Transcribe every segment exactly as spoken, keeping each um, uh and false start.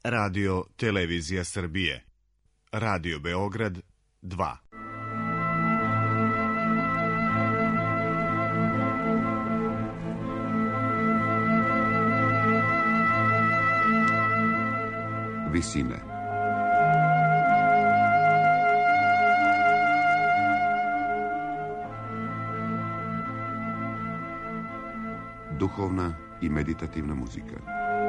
Radio Televizija Srbije. Radio Beograd dva. Visine. Duhovna i meditativna muzika.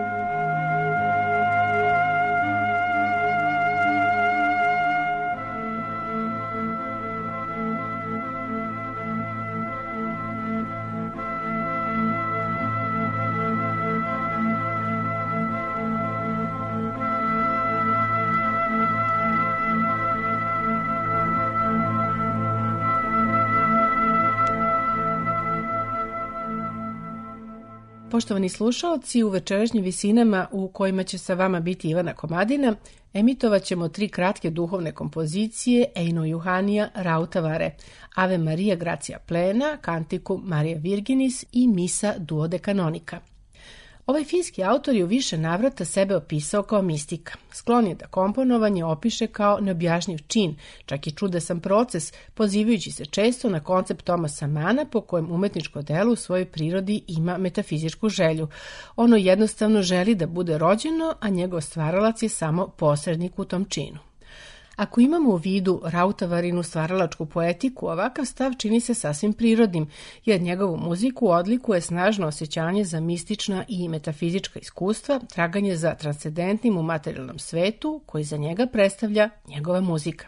Poštovani slušaoci, u večerašnjim visinama u kojima će sa vama biti Ivana Komadina, emitovat ćemo tri kratke duhovne kompozicije Eino Juhanija Rautavare, Ave Maria Gracia Plena, Canticum Maria Virginis i Misa Duode Canonica. Ovaj finski autor je u više navrata sebe opisao kao mistika. Sklon je da komponovanje opiše kao neobjašnjiv čin, čak i čudesan proces, pozivajući se često na koncept Thomasa Mana po kojem umetničko delo u svojoj prirodi ima metafizičku želju. Ono jednostavno želi da bude rođeno, a njegov stvaralac je samo posrednik u tom činu. Ako imamo u vidu Rautavarinu stvaralačku poetiku, ovakav stav čini se sasvim prirodnim, jer njegovu muziku odlikuje snažno osjećanje za mistična i metafizička iskustva, traganje za transcendentnim u materijalnom svetu, koji za njega predstavlja njegova muzika.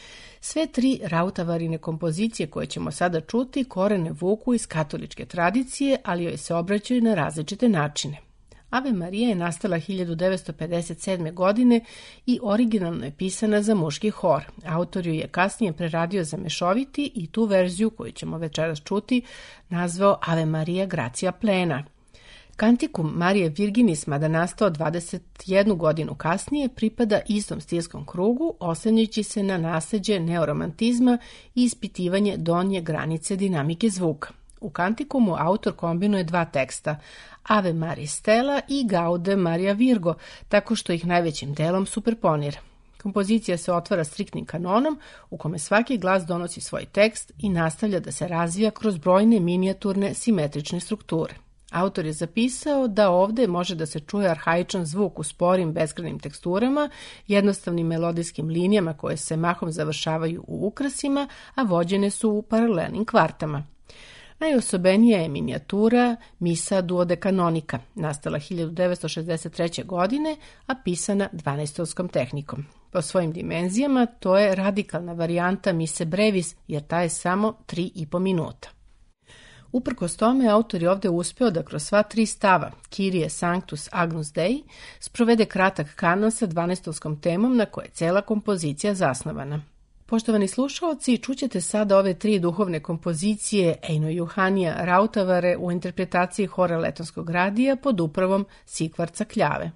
Sve tri Rautavarine kompozicije koje ćemo sada čuti korene vuku iz katoličke tradicije, ali joj se obraćaju na različite načine. Ave Marija je nastala hiljadu devetsto pedeset sedme. godine i originalno je pisana za muški hor. Autor ju je kasnije preradio za mešoviti i tu verziju koju ćemo večeras čuti nazvao Ave Maria Gracia Plena. Canticum Maria Virginis, mada nastao dvadeset jednu godinu kasnije, pripada istom stilskom krugu, oslanjajući se na nasleđe neoromantizma i ispitivanje donje granice dinamike zvuka. U Cantikumu autor kombinuje dva teksta, Ave Maria Stella i Gaude Maria Virgo, tako što ih najvećim delom superponira. Kompozicija se otvara striktnim kanonom, u kome svaki glas donosi svoj tekst i nastavlja da se razvija kroz brojne minijaturne simetrične strukture. Autor je zapisao da ovde može da se čuje arhaičan zvuk u sporim beskrajnim teksturama, jednostavnim melodijskim linijama koje se mahom završavaju u ukrasima, a vođene su u paralelnim kvartama. Najosobenija je minijatura Misa Duode Canonica, nastala hiljadu devetsto šezdeset treće. godine, a pisana dvanaestonskom tehnikom. Po svojim dimenzijama to je radikalna varijanta Mise Brevis, jer ta je samo tri i po minuta. Uprkos tome, autor je ovde uspeo da kroz sva tri stava, Kyrie Sanctus Agnus Dei, sprovede kratak kanon sa dvanaestonskom temom na koje je cela kompozicija zasnovana. Poštovani slušaoci, čućete sada ove tri duhovne kompozicije Eino Juhanija Rautavare u interpretaciji hora Letonskog radija pod upravom Sigvarca Kljave.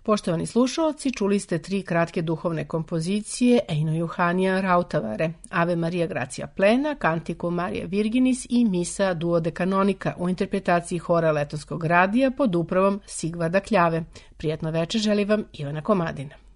Poštovani slušalci, čuli ste tri kratke duhovne kompozicije Eino Juhanija Rautavare, Ave Maria Gracia Plena, Cantico Maria Virginis i Misa Duo de Canonica u interpretaciji hora Letonskog radija pod upravom Sigvarda Kljave. Prijatno večer želi vam Ivana Komadina.